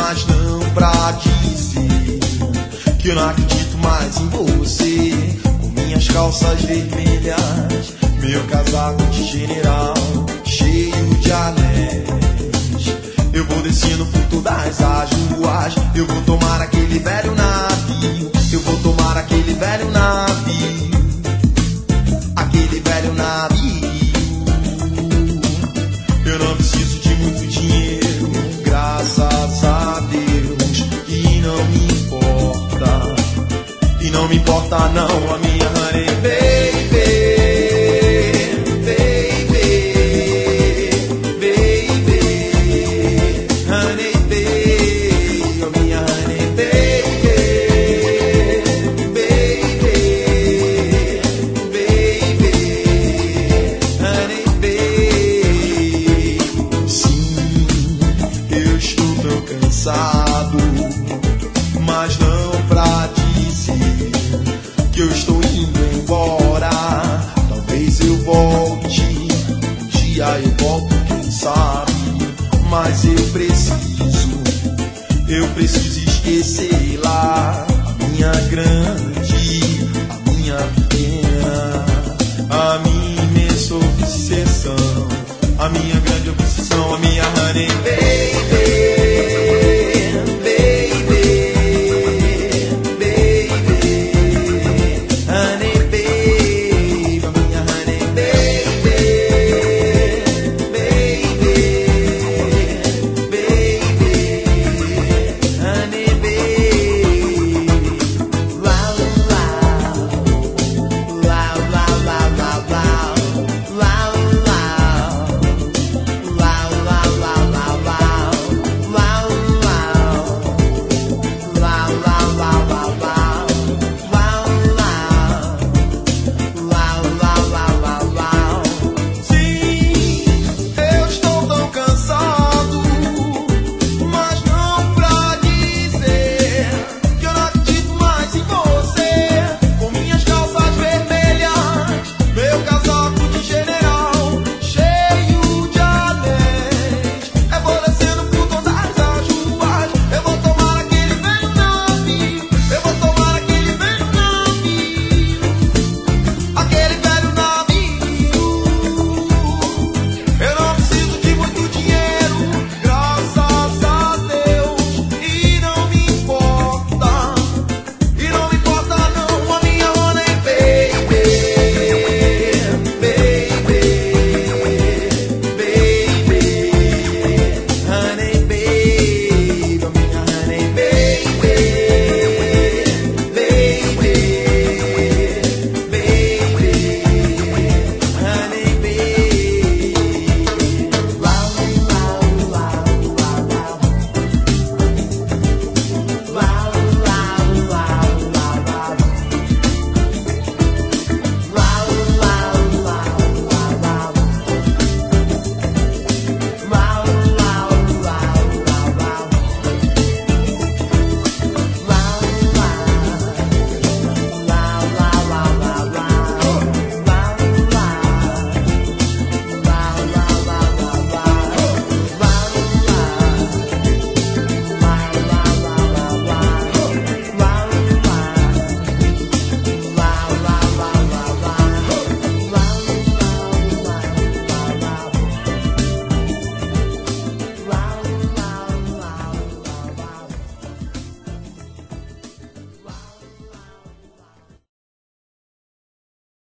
mas não pra dizer que eu não acredito mais em você. Com minhas calças vermelhas, meu casaco de general cheio de anéis, eu vou descendo por todas as ruas. Eu vou tomar aquele velho navio, eu vou tomar aquele velho navio, aquele velho navio. Eu não preciso de muito dinheiro, graças a Deus, e não me importa, e não me importa não a minha honey baby. Mas não pra dizer que eu estou indo embora. Talvez eu volte, um dia eu volto, quem sabe. Mas eu preciso esquecê-la. A minha grande, a minha pequena, a minha imensa obsessão, a minha grande obsessão, a minha honey baby.